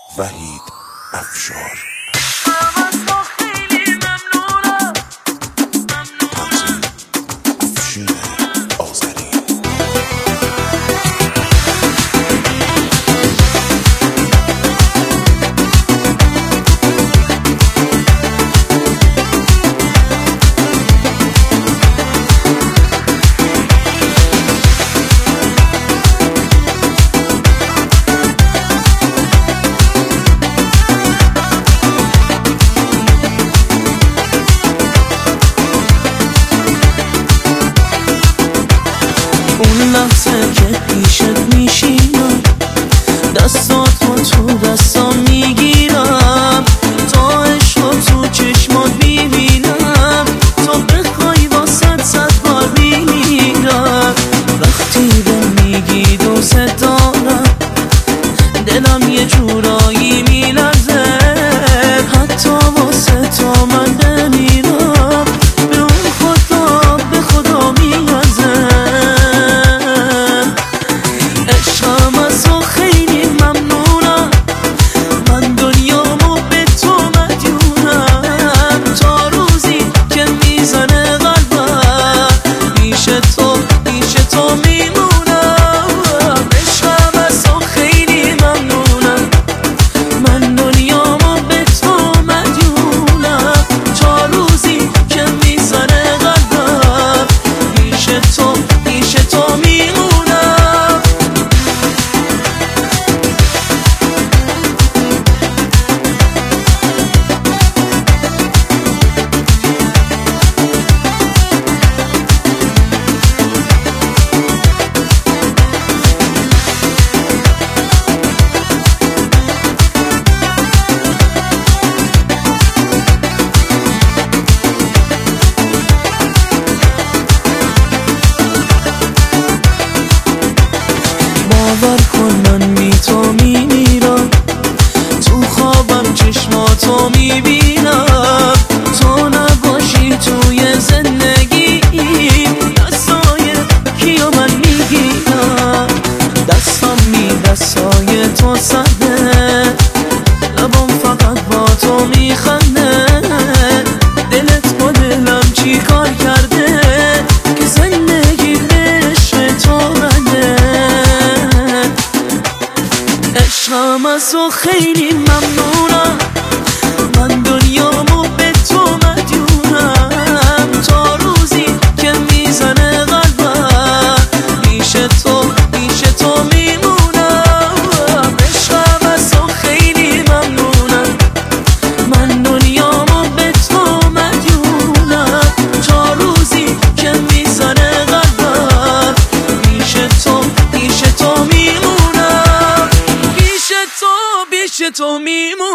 وحید افشار. اون لحظه که پیشت میشینم، دستاتو تو دستام میگیرم، تا عشق تو چشمات میبینم، تا بخوای واسه 100 بار میمیرم. وقتی به میگی دوست دارم، دلم یه جورایی میلرزه، حتی واسه تو من بمیرم، به اون خدا به خدا میارزه. عشقم از تو خیلی ممنونم، من دنیامو به تو مدیونم، تا روزی که میزنه قلبم، پیش تو میمونم. عشقم از تو خیلی ممنونم، من دنیامو به تو مدیونم، تا روزی که میزنه قلبم، پیش تو میمونم. باور کن من بی تو میمیرم، تو خوابم چشماتو میبینم، تو نباشی توی زندگی، دستای کیو من میگیرم، دستای تو سرده، لبام فقط با تو میخنده، دلت با دلم چی کار کرده که زندگی عشق تو رنده. عشقم از تو خیلی ممنونم، من دنیامو به تو مدیونم، تا روزی که میزنه قلبم، پیش تو میمونم. عشقم از تو خیلی ممنونم، من دنیامو به تو مدیونم، تا روزی که میزنه قلبم، پیش تو میمونم، پیش تو میمونم.